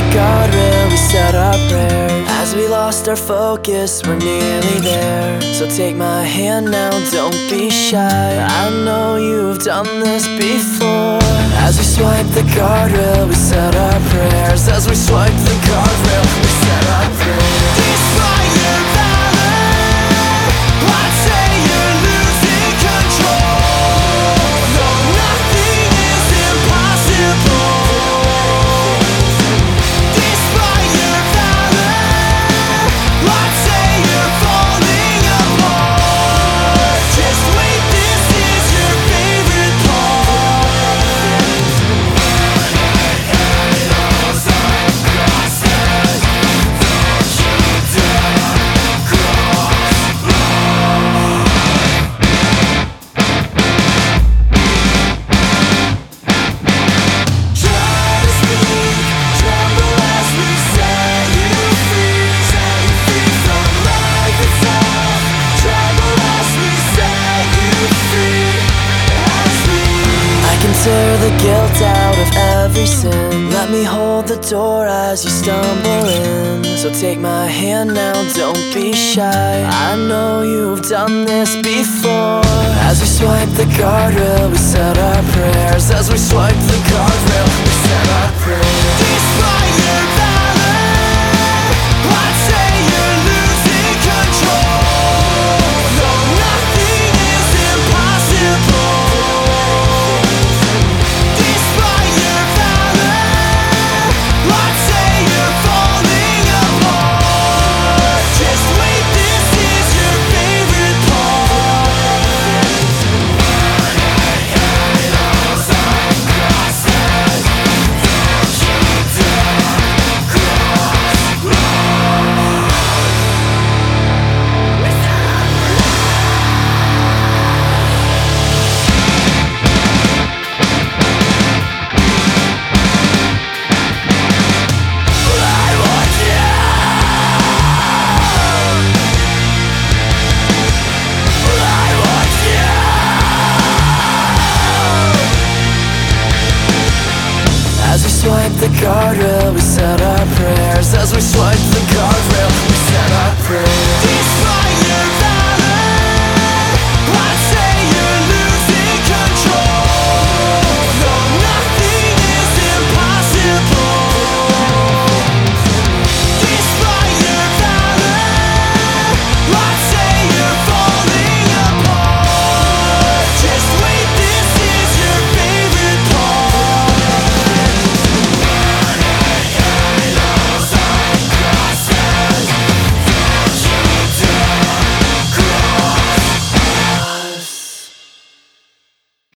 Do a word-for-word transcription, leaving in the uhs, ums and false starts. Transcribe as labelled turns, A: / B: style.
A: guardrail, we said our prayers. As we lost our focus, we're nearly there. So take my hand now, don't be shy. I know you've done this before. As we swipe the guardrail, we said our prayers. As we swipe the guardrail, we said our prayers. Despite your valor, I'd say you're losing control. No, nothing is impossible. Despite your valor, I'd say you're falling apart. Just wait, this is your favorite part. Tear the guilt out of every sin. Let me hold the door as you stumble in. So take my hand now, don't be shy. I know you've done this before. As we swipe the guardrail, we said our prayers. As we swipe the guardrail, we said our prayers. Despite your valor, I'd say you're losing control. No, nothing is impossible. As we swipe the guardrail, we said our prayers. As we swipe the guardrail,